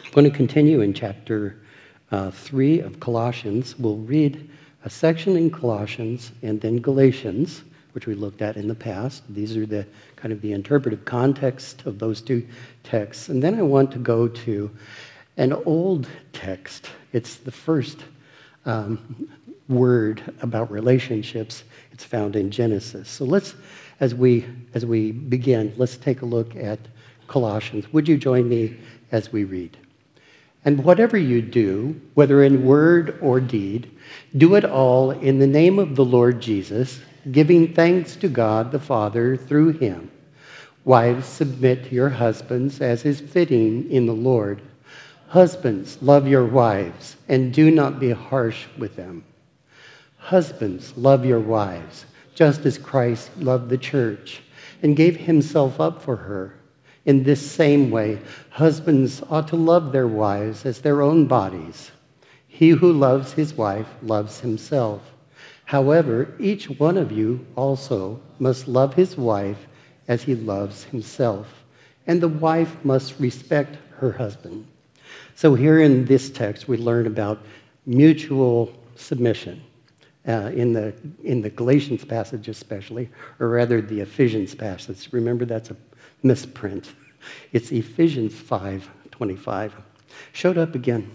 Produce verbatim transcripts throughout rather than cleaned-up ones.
I'm going to continue in chapter uh, three of Colossians. We'll read a section in Colossians and then Galatians, which we looked at in the past. These are the kind of the interpretive context of those two texts. And then I want to go to an old text. It's the first um, word about relationships. It's found in Genesis. So let's, as we as we begin, let's take a look at Colossians. Would you join me as we read? And whatever you do, whether in word or deed, do it all in the name of the Lord Jesus, giving thanks to God the Father through him. Wives, submit to your husbands as is fitting in the Lord. Husbands, love your wives, and do not be harsh with them. Husbands, love your wives, just as Christ loved the church and gave himself up for her. In this same way, husbands ought to love their wives as their own bodies. He who loves his wife loves himself. However, each one of you also must love his wife as he loves himself, and the wife must respect her husband. So here in this text, we learn about mutual submission. Uh, in the in the Galatians passage especially, or rather the Ephesians passage. Remember, that's a misprint. It's Ephesians five twenty-five. Showed up again.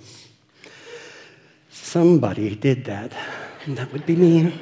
Somebody did that, and that would be me.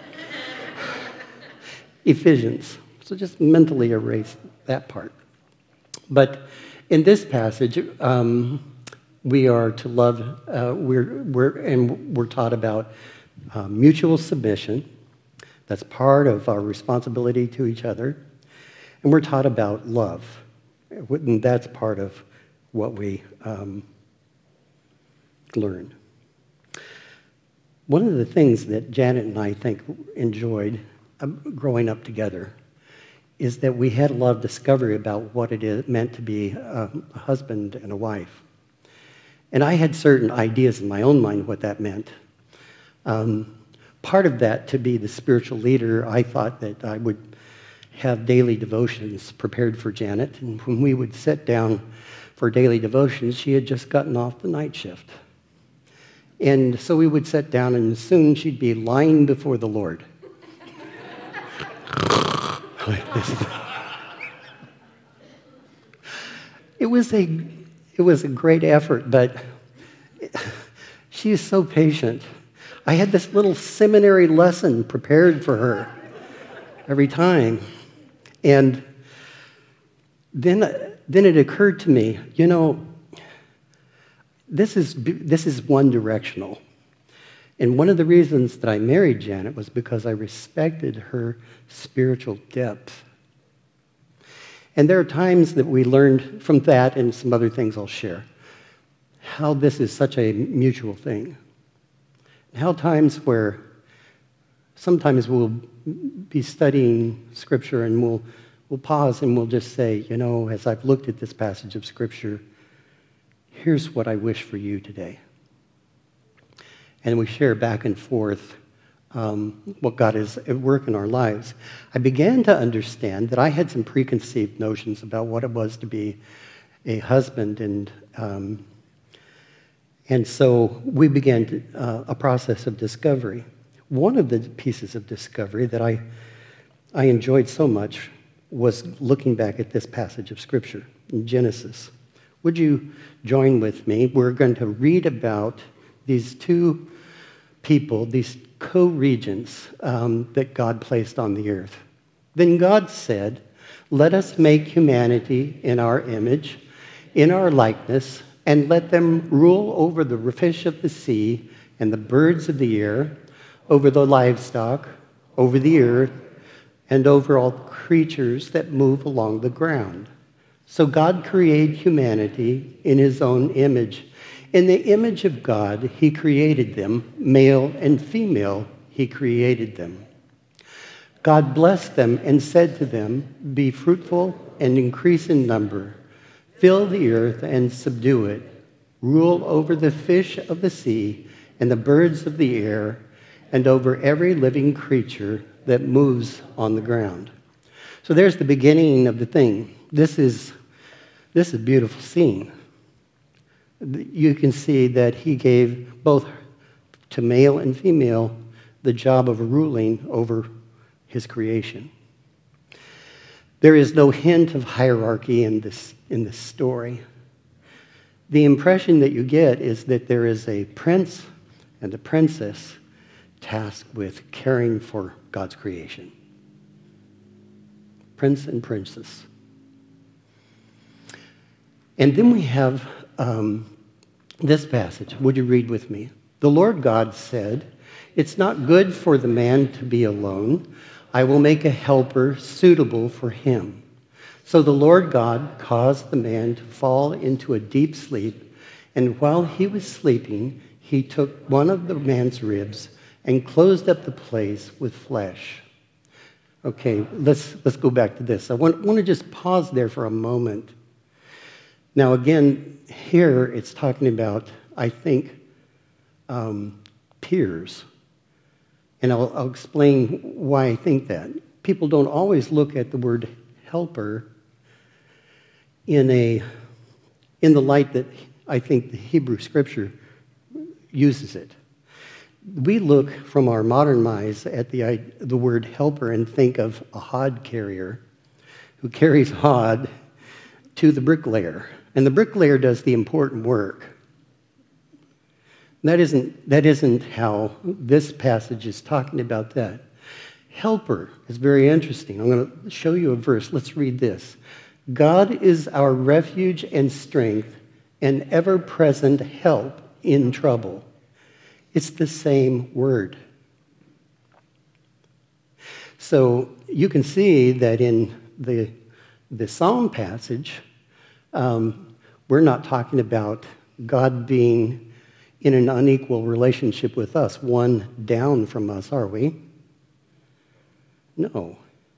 Ephesians. So just mentally erase that part. But in this passage, um, we are to love. Uh, we're we're and we're taught about uh, mutual submission. That's part of our responsibility to each other. And we're taught about love. And that's part of what we um, learn. One of the things that Janet and I think enjoyed um, growing up together is that we had a lot of discovery about what it is, meant to be a, a husband and a wife. And I had certain ideas in my own mind what that meant. Um, part of that, to be the spiritual leader, I thought that I would have daily devotions prepared for Janet. And when we would sit down for daily devotions, she had just gotten off the night shift. And so we would sit down, and soon she'd be lying before the Lord. Like this. It was a, it was a great effort, but she is so patient. I had this little seminary lesson prepared for her every time. And then, then it occurred to me, you know, this is, this is one directional. And one of the reasons that I married Janet was because I respected her spiritual depth. And there are times that we learned from that, and some other things I'll share, how this is such a mutual thing. How times where sometimes we'll be studying Scripture and we'll, we'll pause and we'll just say, you know, as I've looked at this passage of Scripture, here's what I wish for you today. And we share back and forth um, what God is at work in our lives. I began to understand that I had some preconceived notions about what it was to be a husband, and um, and so we began to, uh, a process of discovery. One of the pieces of discovery that I I enjoyed so much was looking back at this passage of Scripture in Genesis. Would you join with me? We're going to read about these two people, these co-regents um, that God placed on the earth. Then God said, "Let us make humanity in our image, in our likeness, and let them rule over the fish of the sea and the birds of the air, over the livestock, over the earth, and over all creatures that move along the ground." So God created humanity in his own image. In the image of God, he created them, male and female, he created them. God blessed them and said to them, "Be fruitful and increase in number. Fill the earth and subdue it. Rule over the fish of the sea and the birds of the air, and over every living creature that moves on the ground." So there's the beginning of the thing. This is, this is a beautiful scene. you can see that he gave both to male and female the job of ruling over his creation. There is no hint of hierarchy in this, in this story. The impression that you get is that there is a prince and a princess tasked with caring for God's creation. Prince and princess. And then we have um, this passage. Would you read with me? The Lord God said, "It's not good for the man to be alone. I will make a helper suitable for him." So the Lord God caused the man to fall into a deep sleep, and while he was sleeping, he took one of the man's ribs and closed up the place with flesh. Okay, let's, let's go back to this. I want, want to just pause there for a moment. Now again, here it's talking about, I think, um, peers. And I'll, I'll explain why I think that. People don't always look at the word helper in a in the light that I think the Hebrew Scripture uses it. We look from our modern minds at the, the word helper and think of a hod carrier who carries hod to the bricklayer. And the bricklayer does the important work. That isn't, that isn't how this passage is talking about that. Helper is very interesting. I'm going to show you a verse. Let's read this. God is our refuge and strength, an ever-present help in trouble. It's the same word. So you can see that in the, the Psalm passage, um, we're not talking about God being in an unequal relationship with us, one down from us, are we? No.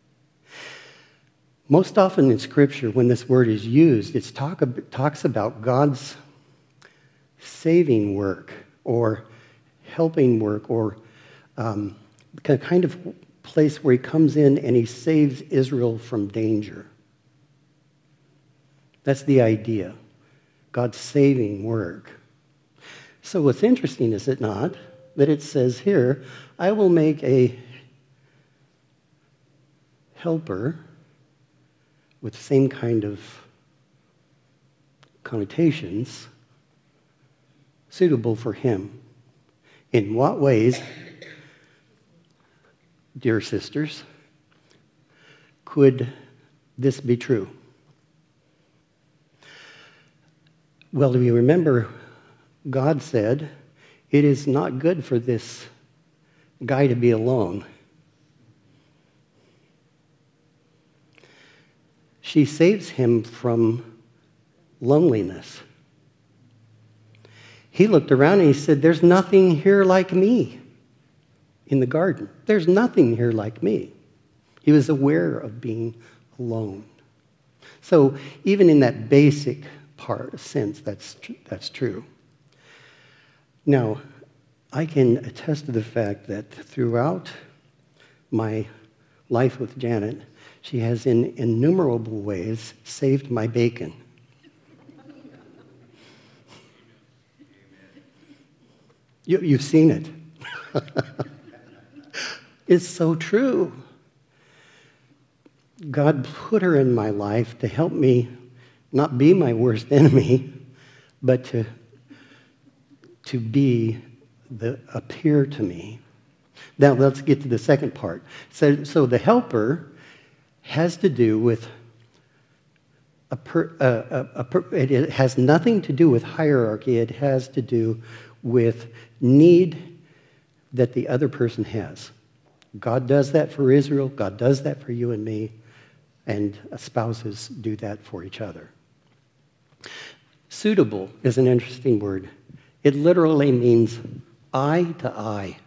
Most often in Scripture, when this word is used, it talk, talks about God's saving work or helping work or um, kind of place where he comes in and he saves Israel from danger. That's the idea, God's saving work. So what's interesting, is it not, that it says here, I will make a helper with the same kind of connotations suitable for him. In what ways, dear sisters, could this be true? Well, do you remember God said, it is not good for this guy to be alone. She saves him from loneliness. He looked around and he said, there's nothing here like me in the garden. There's nothing here like me. He was aware of being alone. So even in that basic part, sense, that's, that's true. Now, I can attest to the fact that throughout my life with Janet, she has in innumerable ways saved my bacon. You, you've seen it. It's so true. God put her in my life to help me not be my worst enemy, but to to be, the appear to me. Now let's get to the second part. So, so the helper has to do with, a per, uh, a, a per, it has nothing to do with hierarchy. It has to do with need that the other person has. God does that for Israel. God does that for you and me. And spouses do that for each other. Suitable is an interesting word. It literally means eye to eye.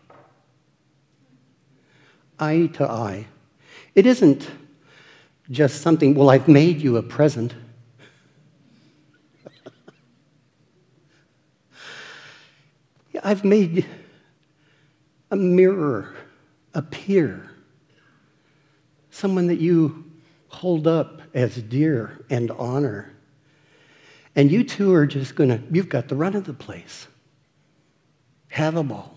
Eye to eye. It isn't just something, well, I've made you a present. I've made a mirror appear. Someone that you hold up as dear and honor. And you two are just going to, you've got the run of the place. Have a ball.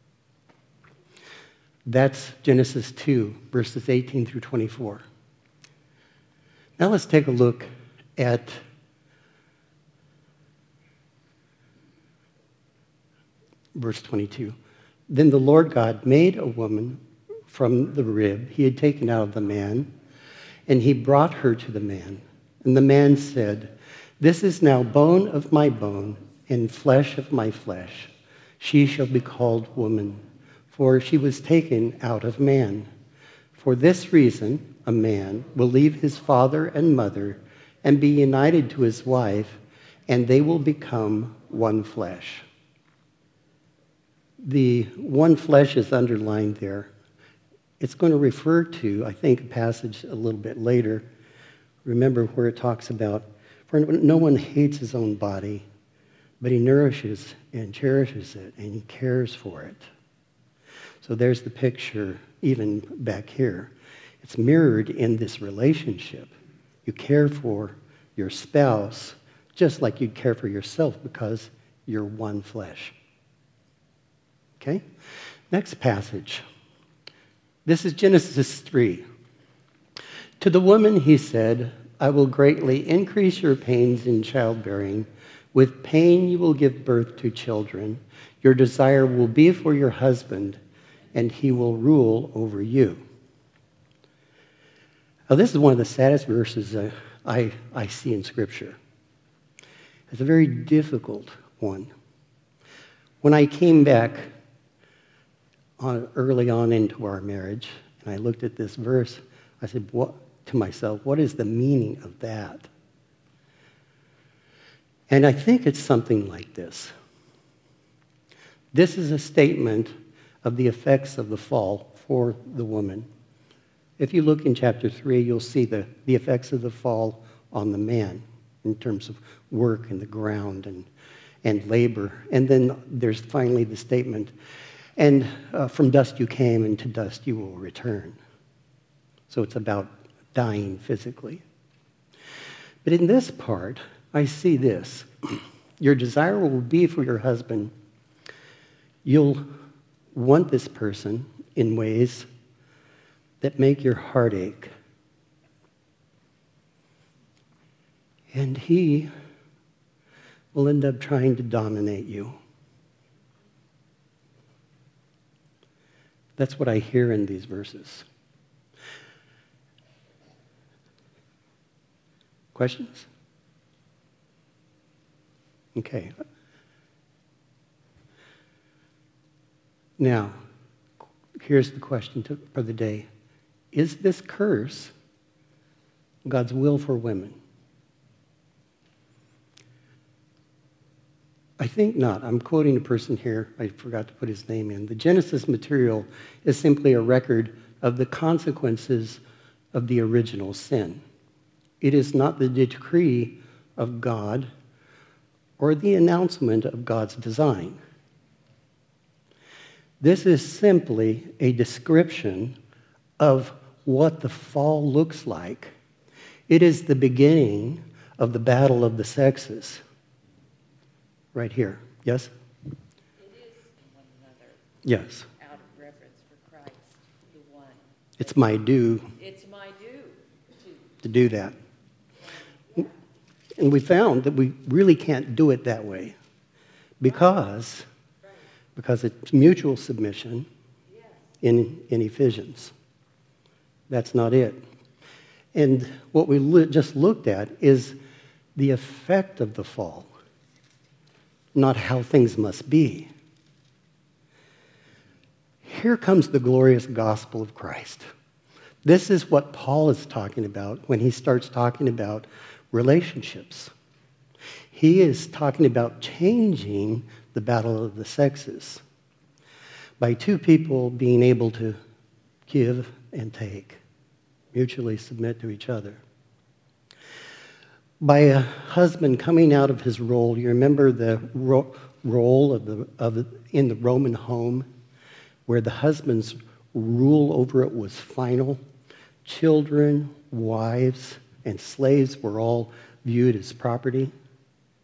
That's Genesis two, verses eighteen through twenty-four. Now let's take a look at verse twenty-two. Then the Lord God made a woman from the rib he had taken out of the man, and he brought her to the man. And the man said, "This is now bone of my bone and flesh of my flesh. She shall be called woman, for she was taken out of man. For this reason, a man will leave his father and mother and be united to his wife, and they will become one flesh." The one flesh is underlined there. It's going to refer to, I think, a passage a little bit later. Remember where it talks about, for no one hates his own body, but he nourishes and cherishes it, and he cares for it. So there's the picture, even back here. It's mirrored in this relationship. You care for your spouse just like you'd care for yourself because you're one flesh. Okay? Next passage. This is Genesis three. To the woman he said, "I will greatly increase your pains in childbearing. With pain you will give birth to children. Your desire will be for your husband, and he will rule over you." Now, this is one of the saddest verses uh, I, I see in Scripture. It's a very difficult one. When I came back on, early on into our marriage, and I looked at this verse, I said what, to myself, what is the meaning of that? And I think it's something like this. This is a statement of the effects of the fall for the woman. If you look in chapter three, you'll see the, the effects of the fall on the man in terms of work and the ground and, and labor. And then there's finally the statement, and uh, from dust you came, and to dust you will return. So it's about dying physically. But in this part, I see this. Your desire will be for your husband. You'll want this person in ways that make your heart ache. And he will end up trying to dominate you. That's what I hear in these verses. Questions? Okay. Now, here's the question to, for the day. Is this curse God's will for women? I think not. I'm quoting a person here. I forgot to put his name in. The Genesis material is simply a record of the consequences of the original sin. It is not the decree of God or the announcement of God's design. This is simply a description of what the fall looks like. It is the beginning of the battle of the sexes. Right here. Yes? It is in one another. Yes. Out of reverence for Christ, the one. It's my due. It's my due to, to do that. And we found that we really can't do it that way because, right. because it's mutual submission Yes. in, in Ephesians. That's not it. And what we lo- just looked at is the effect of the fall, not how things must be. Here comes the glorious gospel of Christ. This is what Paul is talking about when he starts talking about relationships. He is talking about changing the battle of the sexes by two people being able to give and take, mutually submit to each other. By a husband coming out of his role, you remember the ro- role of the, of in the Roman home where the husband's rule over it was final. Children, wives, and slaves were all viewed as property.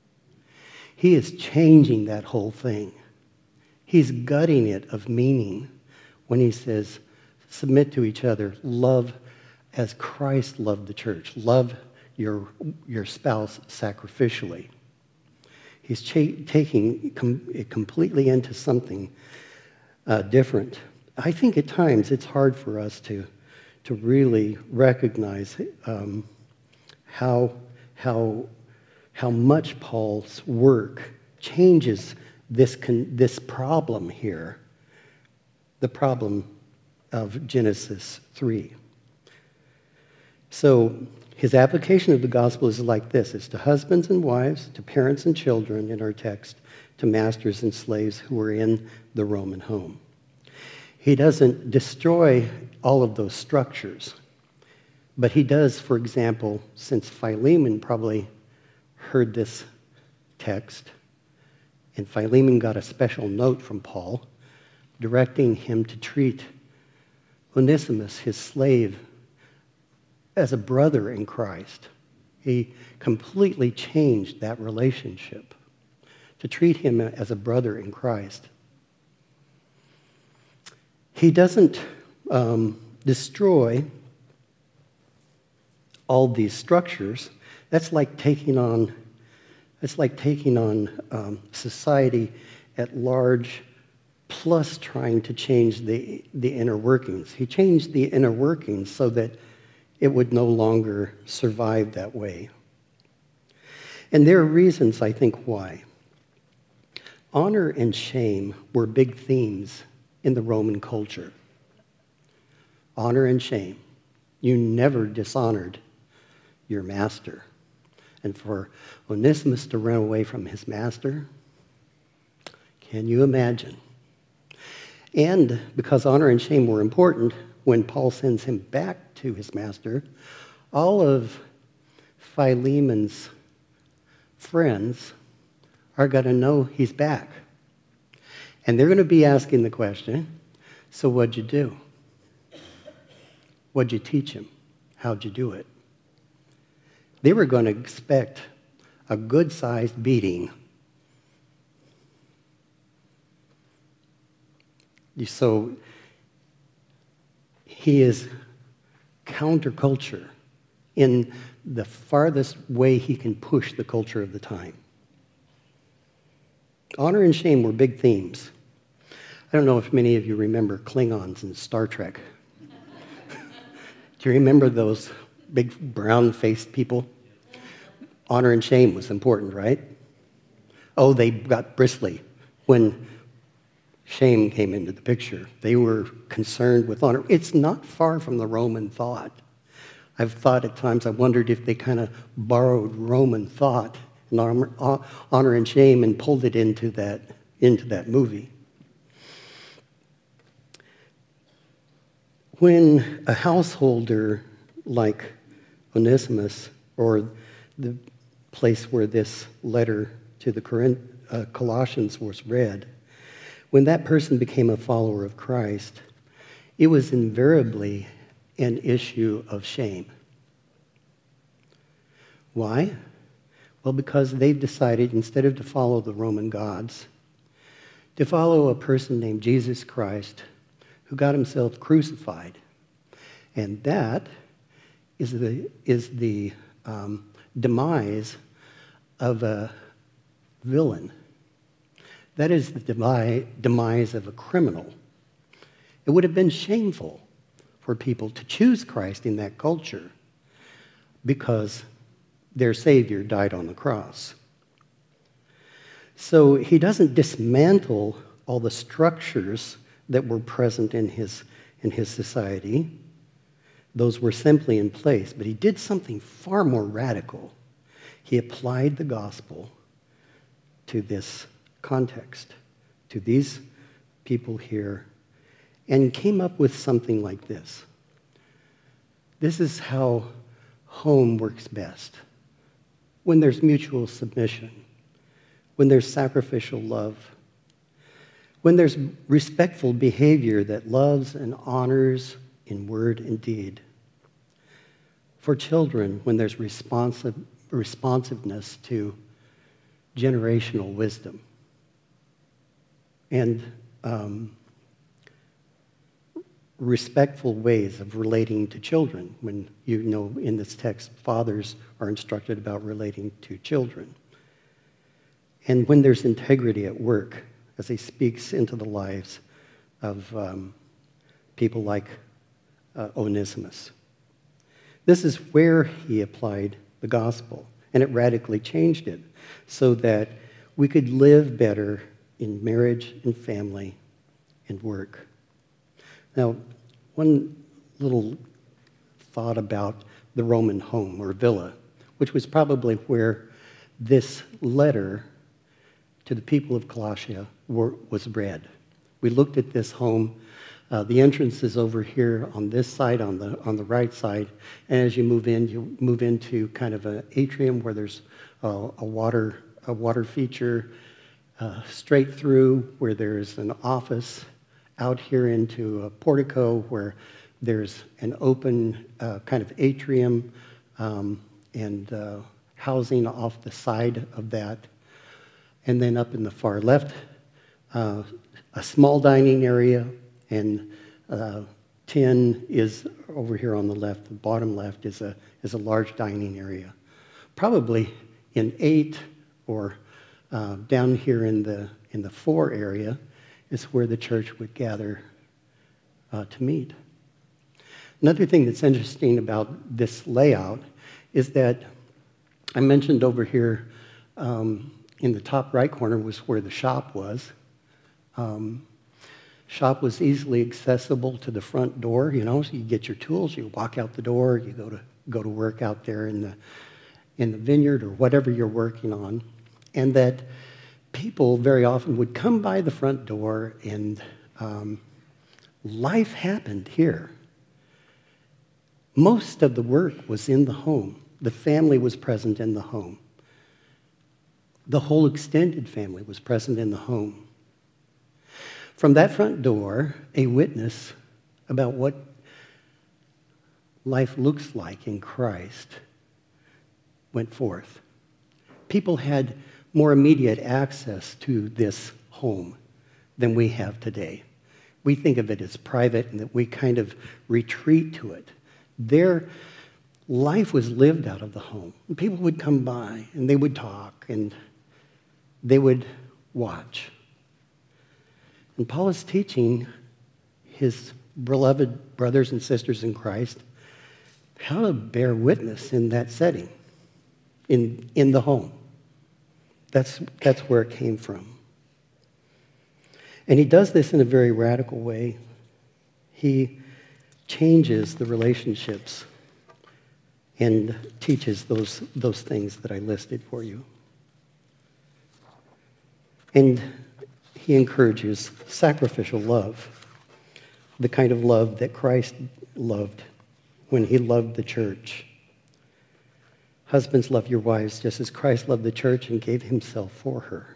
He is changing that whole thing. He's gutting it of meaning when he says, submit to each other, love as Christ loved the church, love your, your spouse sacrificially. He's cha- taking com- it completely into something uh, different. I think at times it's hard for us to, to really recognize um, how, how, how much Paul's work changes this, con- this problem here, the problem of Genesis three. So his application of the gospel is like this. It's to husbands and wives, to parents and children in our text, to masters and slaves who are in the Roman home. He doesn't destroy all of those structures, but he does, for example, since Philemon probably heard this text, and Philemon got a special note from Paul directing him to treat Onesimus, his slave, as a brother in Christ. He completely changed that relationship to treat him as a brother in Christ. He doesn't um, destroy all these structures. That's like taking on, that's like taking on um, society at large, plus trying to change the, the inner workings. He changed the inner workings so that it would no longer survive that way. And there are reasons, I think, why. Honor and shame were big themes in the Roman culture. Honor and shame. You never dishonored your master. And for Onesimus to run away from his master, can you imagine? And because honor and shame were important, when Paul sends him back to his master, all of Philemon's friends are going to know he's back. And they're going to be asking the question, so what'd you do? What'd you teach him? How'd you do it? They were going to expect a good-sized beating. So he is counterculture in the farthest way he can push the culture of the time. Honor and shame were big themes. I don't know if many of you remember Klingons in Star Trek. Do you remember those big brown-faced people? Honor and shame was important, right? Oh, they got bristly when shame came into the picture. They were concerned with honor. It's not far from the Roman thought. I've thought at times, I wondered if they kind of borrowed Roman thought and honor and shame and pulled it into that, into that movie. When a householder like Onesimus, or the place where this letter to the Corinth, uh, Colossians was read, when that person became a follower of Christ, it was invariably an issue of shame. Why? Well, because they've decided, instead of to follow the Roman gods, to follow a person named Jesus Christ who got himself crucified. And that is the, is the um, demise of a villain. That is the demi- demise of a criminal. It would have been shameful for people to choose Christ in that culture because their Savior died on the cross. So he doesn't dismantle all the structures that were present in his, in his society. Those were simply in place, but he did something far more radical. He applied the gospel to this context, to these people here, and came up with something like this. This is how home works best. When there's mutual submission, when there's sacrificial love, when there's respectful behavior that loves and honors in word and deed. For children, when there's responsive, responsiveness to generational wisdom and um, respectful ways of relating to children. When you know in this text, fathers are instructed about relating to children. And when there's integrity at work, as he speaks into the lives of um, people like uh, Onesimus. This is where he applied the gospel, and it radically changed it so that we could live better in marriage and family and work. Now, one little thought about the Roman home or villa, which was probably where this letter to the people of Colossia were, was read. We looked at this home. Uh, the entrance is over here on this side, on the on the right side. And as you move in, you move into kind of an atrium where there's uh, a water a water feature uh, straight through, where there's an office, out here into a portico where there's an open uh, kind of atrium um, and uh, housing off the side of that. And then up in the far left, uh, a small dining area, and uh, ten is over here on the left. The bottom left is a is a large dining area. Probably in eight or uh, down here in the in the four area is where the church would gather uh, to meet. Another thing that's interesting about this layout is that I mentioned over here um, in the top right corner was where the shop was. Um, shop was easily accessible to the front door, you know, so you get your tools, you walk out the door, you go to go to work out there in the in the vineyard or whatever you're working on. And that people very often would come by the front door and um, life happened here. Most of the work was in the home. The family was present in the home. The whole extended family was present in the home. From that front door, a witness about what life looks like in Christ went forth. People had more immediate access to this home than we have today. We think of it as private and that we kind of retreat to it. Their life was lived out of the home. People would come by and they would talk and they would watch. And Paul is teaching his beloved brothers and sisters in Christ how to bear witness in that setting, in, in the home. That's, that's where it came from. And he does this in a very radical way. He changes the relationships and teaches those, those things that I listed for you. And he encourages sacrificial love, the kind of love that Christ loved when he loved the church. Husbands, love your wives just as Christ loved the church and gave himself for her.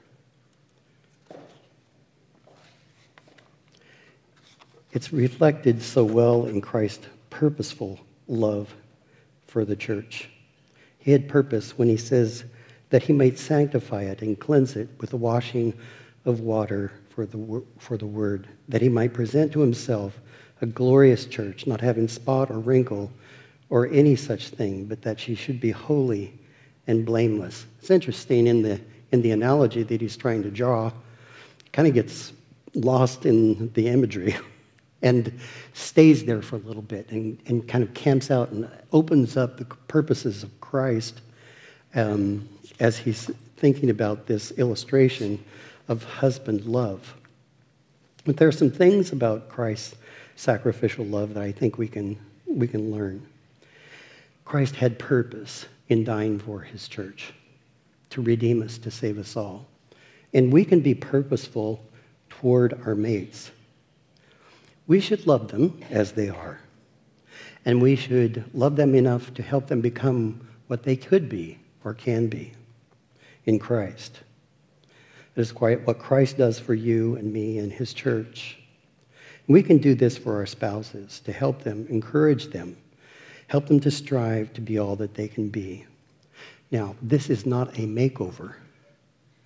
It's reflected so well in Christ's purposeful love for the church. He had purpose when he says that he might sanctify it and cleanse it with the washing of water for the, for the word, that he might present to himself a glorious church, not having spot or wrinkle or any such thing, but that she should be holy and blameless. It's interesting in the in the analogy that he's trying to draw, kind of gets lost in the imagery and stays there for a little bit and, and kind of camps out and opens up the purposes of Christ um, as he's thinking about this illustration of husband love. But there are some things about Christ's sacrificial love that I think we can we can learn. Christ had purpose in dying for his church, to redeem us, to save us all. And we can be purposeful toward our mates. We should love them as they are. And we should love them enough to help them become what they could be or can be in Christ. It is quite what Christ does for you and me and his church. We can do this for our spouses, to help them, encourage them, help them to strive to be all that they can be. Now, this is not a makeover.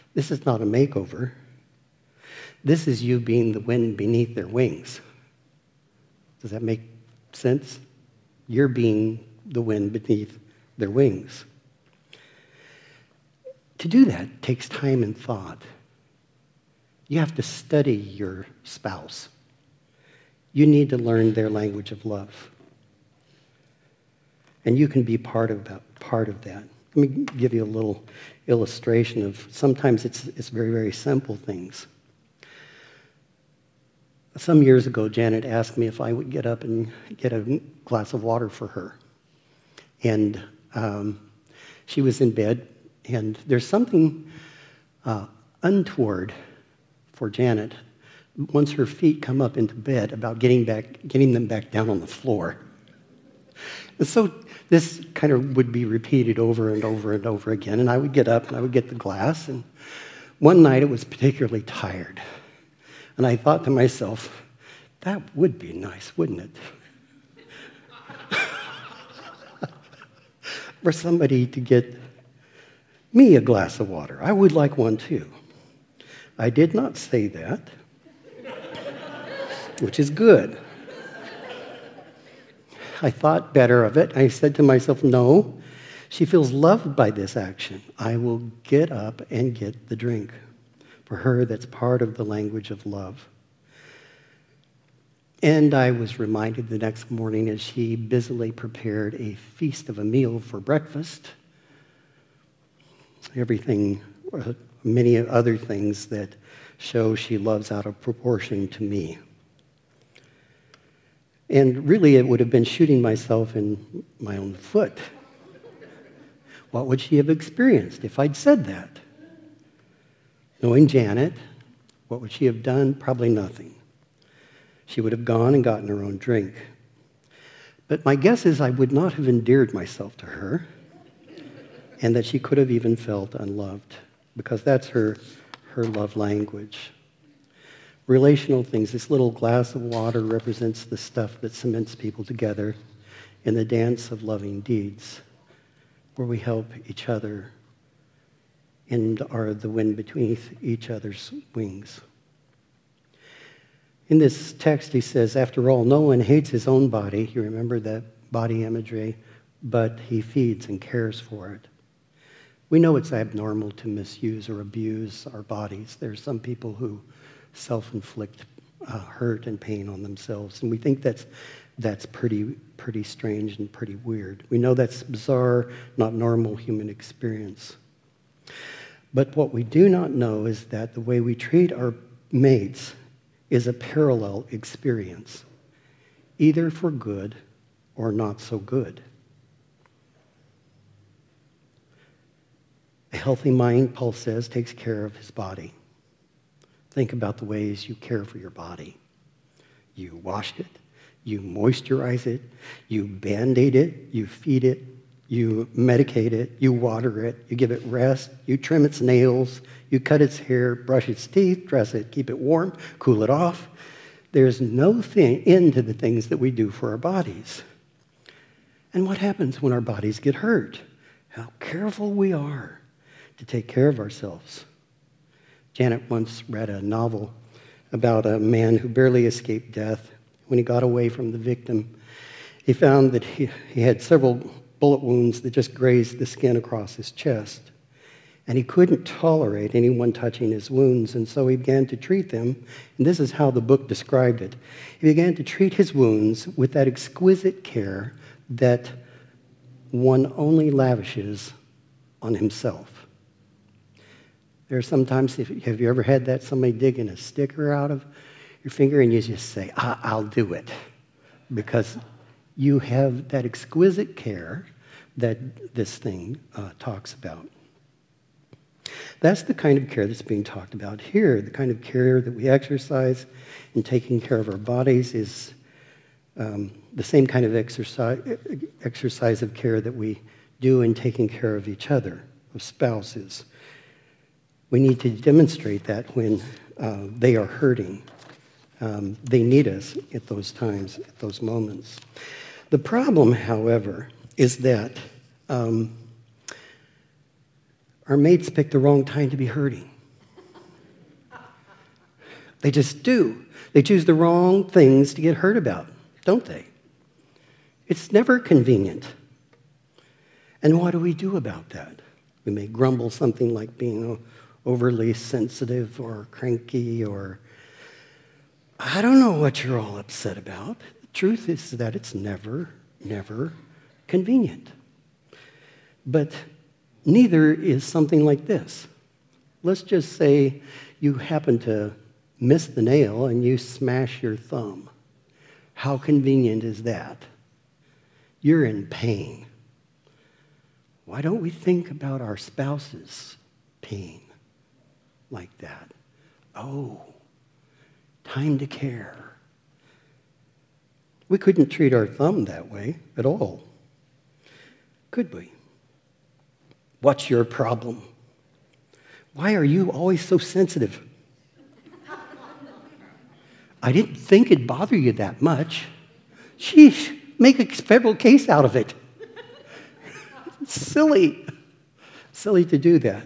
This is not a makeover. This is you being the wind beneath their wings. Does that make sense? You're being the wind beneath their wings. To do that takes time and thought. You have to study your spouse. You need to learn their language of love. And you can be part of that. Part of that. Let me give you a little illustration of, sometimes it's, it's very, very simple things. Some years ago, Janet asked me if I would get up and get a glass of water for her. And um, she was in bed, and there's something uh, untoward for Janet once her feet come up into bed about getting back, getting them back down on the floor. And so this kind of would be repeated over and over and over again, and I would get up and I would get the glass, and one night it was particularly tired. And I thought to myself, that would be nice, wouldn't it? For somebody to get me a glass of water. I would like one too. I did not say that, which is good. I thought better of it. I said to myself, no, she feels loved by this action. I will get up and get the drink. For her, that's part of the language of love. And I was reminded the next morning as she busily prepared a feast of a meal for breakfast, everything, many other things that show she loves out of proportion to me. And really, it would have been shooting myself in my own foot. What would she have experienced if I'd said that? Knowing Janet, what would she have done? Probably nothing. She would have gone and gotten her own drink. But my guess is I would not have endeared myself to her, and that she could have even felt unloved, because that's her, her love language. Relational things. This little glass of water represents the stuff that cements people together in the dance of loving deeds, where we help each other and are the wind beneath each other's wings. In this text, he says, after all, no one hates his own body. You remember that body imagery? But he feeds and cares for it. We know it's abnormal to misuse or abuse our bodies. There's some people who self-inflict uh, hurt and pain on themselves, and we think that's that's pretty pretty strange and pretty weird. We know that's bizarre, not normal human experience. But what we do not know is that the way we treat our mates is a parallel experience, either for good or not so good. A healthy mind, Paul says, takes care of his body. Think about the ways you care for your body. You wash it, you moisturize it, you Band-Aid it, you feed it, you medicate it, you water it, you give it rest, you trim its nails, you cut its hair, brush its teeth, dress it, keep it warm, cool it off. There's no thing, end to the things that we do for our bodies. And what happens when our bodies get hurt? How careful we are to take care of ourselves. Janet once read a novel about a man who barely escaped death. When he got away from the victim, he found that he, he had several bullet wounds that just grazed the skin across his chest. And he couldn't tolerate anyone touching his wounds, and so he began to treat them. And this is how the book described it. He began to treat his wounds with that exquisite care that one only lavishes on himself. There are sometimes, have you ever had that, somebody digging a sticker out of your finger and you just say, I- I'll do it, because you have that exquisite care that this thing uh, talks about. That's the kind of care that's being talked about here. The kind of care that we exercise in taking care of our bodies is um, the same kind of exercise, exercise of care that we do in taking care of each other, of spouses. We need to demonstrate that when uh, they are hurting. Um, they need us at those times, at those moments. The problem, however, is that um, our mates pick the wrong time to be hurting. They just do. They choose the wrong things to get hurt about, don't they? It's never convenient. And what do we do about that? We may grumble something like being overly sensitive or cranky or I don't know what you're all upset about. The truth is that it's never, never convenient. But neither is something like this. Let's just say you happen to miss the nail and you smash your thumb. How convenient is that? You're in pain. Why don't we think about our spouse's pain like that? Oh, time to care. We couldn't treat our thumb that way at all, could we? What's your problem? Why are you always so sensitive? I didn't think it'd bother you that much. Sheesh, make a federal case out of it. Silly. Silly to do that.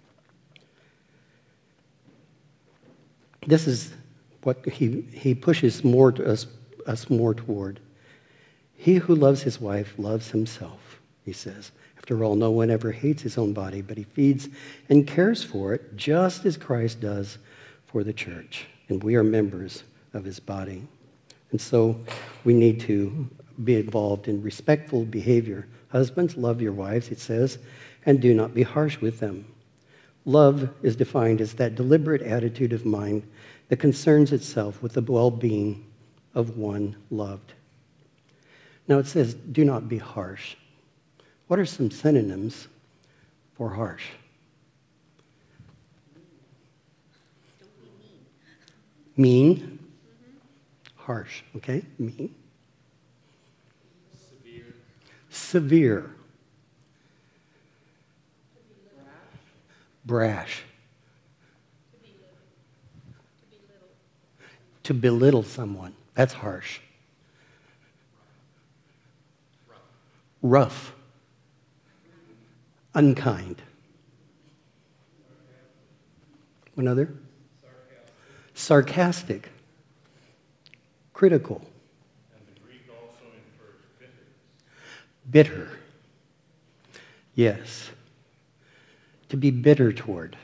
This is what he, he pushes more to us, us more toward. He who loves his wife loves himself, he says. After all, no one ever hates his own body, but he feeds and cares for it just as Christ does for the church. And we are members of his body. And so we need to be involved in respectful behavior. Husbands, love your wives, it says, and do not be harsh with them. Love is defined as that deliberate attitude of mind that concerns itself with the well-being of one loved. Now it says, do not be harsh. What are some synonyms for harsh? Mean. Mean. Harsh, okay? Mean. Severe. Severe. Brash. To belittle someone. That's harsh. Rough. Unkind. One other? Sarcastic. Sarcastic. Critical. And the Greek also infers bitterness. Bitter. Yes. To be bitter toward.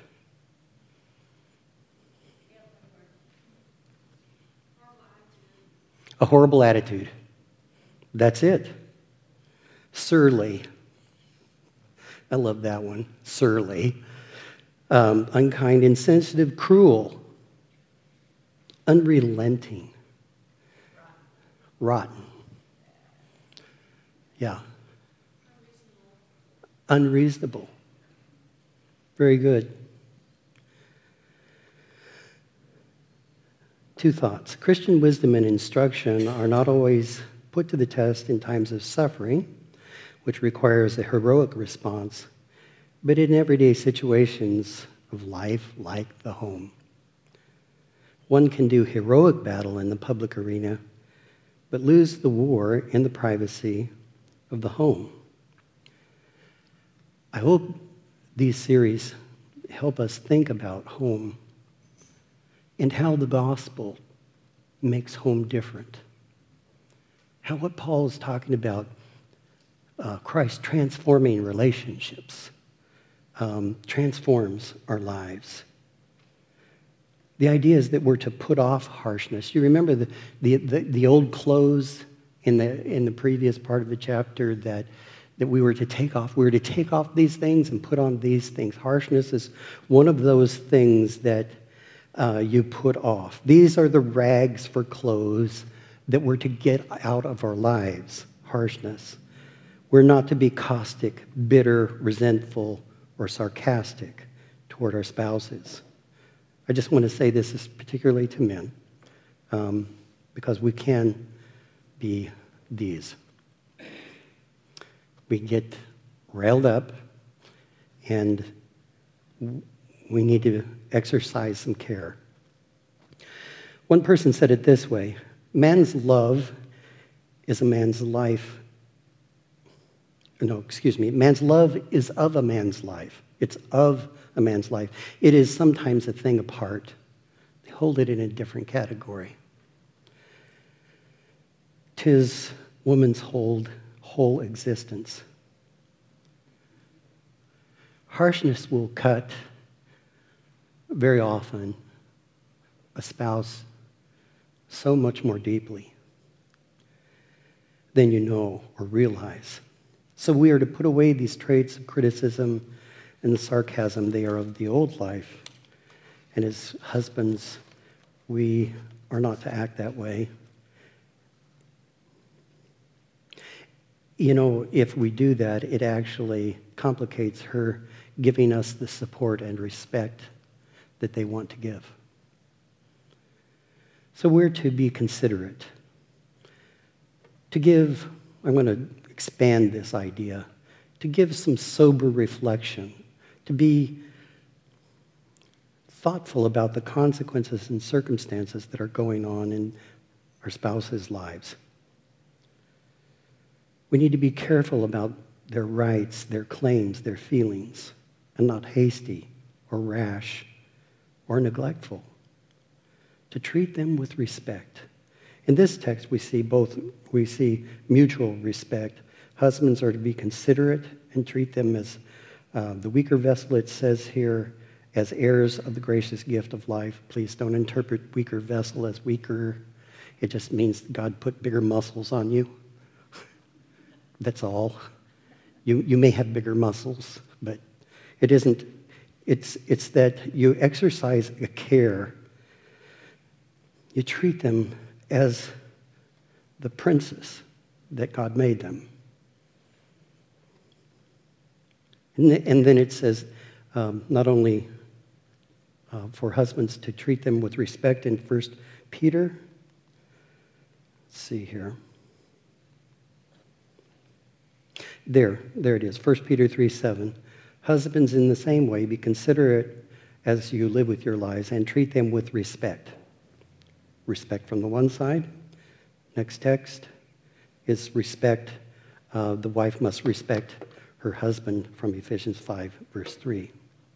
A horrible attitude. That's it. Surly. I love that one. Surly. Um, unkind, insensitive, cruel. Unrelenting. Rotten. Yeah. Unreasonable. Very good. Two thoughts. Christian wisdom and instruction are not always put to the test in times of suffering, which requires a heroic response, but in everyday situations of life like the home. One can do heroic battle in the public arena, but lose the war in the privacy of the home. I hope these series help us think about home and how the gospel makes home different. How what Paul is talking about, uh, Christ transforming relationships, um, transforms our lives. The idea is that we're to put off harshness. You remember the, the, the, the old clothes in the, in the previous part of the chapter that, that we were to take off. We were to take off these things and put on these things. Harshness is one of those things that uh, you put off. These are the rags for clothes that we're to get out of our lives, harshness. We're not to be caustic, bitter, resentful, or sarcastic toward our spouses. I just want to say this is particularly to men, um, because we can be these. We get railed up, and we need to exercise some care. One person said it this way: man's love is a man's life. No, excuse me. Man's love is of a man's life. It's of a man's life. It is sometimes a thing apart. The hold it in a different category. 'Tis woman's whole, whole existence. Harshness will cut very often a spouse so much more deeply than you know or realize. So we are to put away these traits of criticism and sarcasm. They are of the old life. And as husbands, we are not to act that way. You know, if we do that, it actually complicates her giving us the support and respect that they want to give. So we're to be considerate. To give, I'm going to expand this idea, to give some sober reflection, to be thoughtful about the consequences and circumstances that are going on in our spouses' lives. We need to be careful about their rights, their claims, their feelings, and not hasty or rash or neglectful. To treat them with respect. In this text, we see both, we see mutual respect. Husbands are to be considerate and treat them as uh, the weaker vessel, it says here, as heirs of the gracious gift of life. Please don't interpret weaker vessel as weaker. It just means God put bigger muscles on you. That's all. You, you may have bigger muscles, but it isn't. It's, it's that you exercise a care. You treat them as the princess that God made them. And, and then it says um, not only uh, for husbands to treat them with respect in First Peter. Let's see here. There, there it is, First Peter three seven. Husbands, in the same way, be considerate as you live with your lives and treat them with respect. Respect from the one side. Next text is respect. Uh, the wife must respect her husband from Ephesians five, verse three.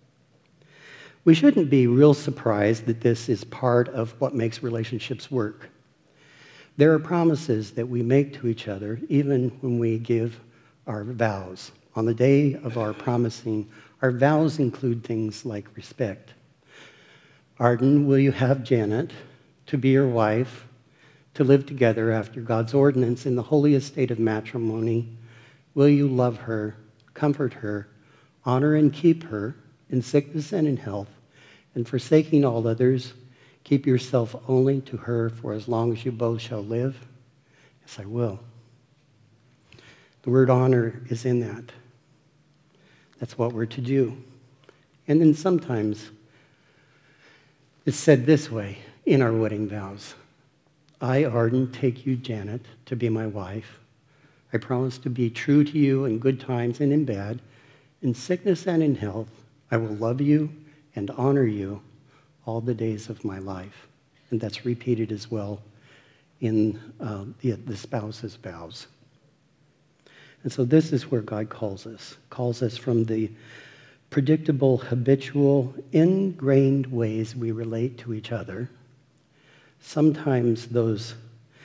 We shouldn't be real surprised that this is part of what makes relationships work. There are promises that we make to each other even when we give our vows. On the day of our promising, our vows include things like respect. Arden, will you have Janet to be your wife, to live together after God's ordinance in the holy estate of matrimony? Will you love her, comfort her, honor and keep her in sickness and in health, and forsaking all others, keep yourself only to her for as long as you both shall live? Yes, I will. The word honor is in that. That's what we're to do. And then sometimes it's said this way in our wedding vows. I, Arden, take you, Janet, to be my wife. I promise to be true to you in good times and in bad, in sickness and in health. I will love you and honor you all the days of my life. And that's repeated as well in uh, the, the spouse's vows. And so this is where God calls us, calls us from the predictable, habitual, ingrained ways we relate to each other. Sometimes those,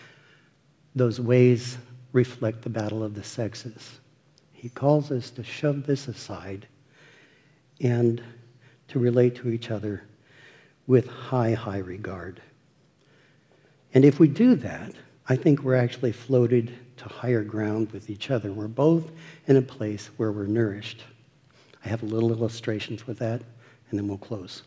those ways reflect the battle of the sexes. He calls us to shove this aside and to relate to each other with high, high regard. And if we do that, I think we're actually floated to higher ground with each other. We're both in a place where we're nourished. I have a little illustration for that, and then we'll close.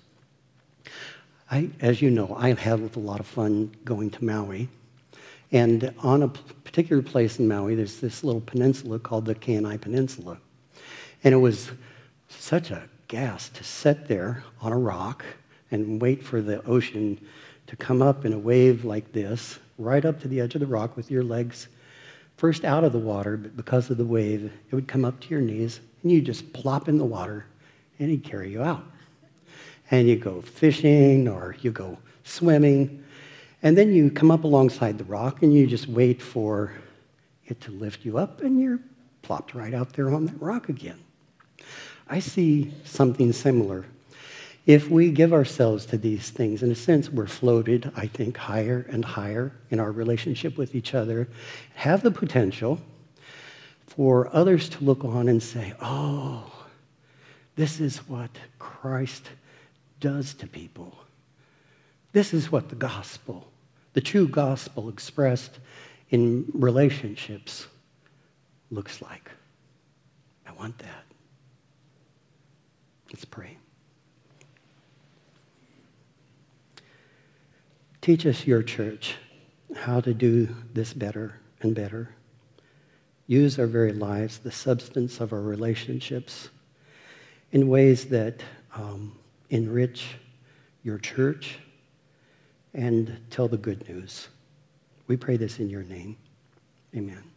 I, as you know, I have a lot of fun going to Maui. And on a particular place in Maui, there's this little peninsula called the Kenai Peninsula. And it was such a gas to sit there on a rock and wait for the ocean to come up in a wave like this, right up to the edge of the rock with your legs first out of the water, but because of the wave, it would come up to your knees, and you just plop in the water, and he'd carry you out. And you go fishing, or you go swimming, and then you come up alongside the rock, and you just wait for it to lift you up, and you're plopped right out there on that rock again. I see something similar. If we give ourselves to these things, in a sense, we're floated, I think, higher and higher in our relationship with each other, have the potential for others to look on and say, oh, this is what Christ does to people. This is what the gospel, the true gospel expressed in relationships, looks like. I want that. Let's pray. Teach us, your church, how to do this better and better. Use our very lives, the substance of our relationships, in ways that um, enrich your church and tell the good news. We pray this in your name. Amen.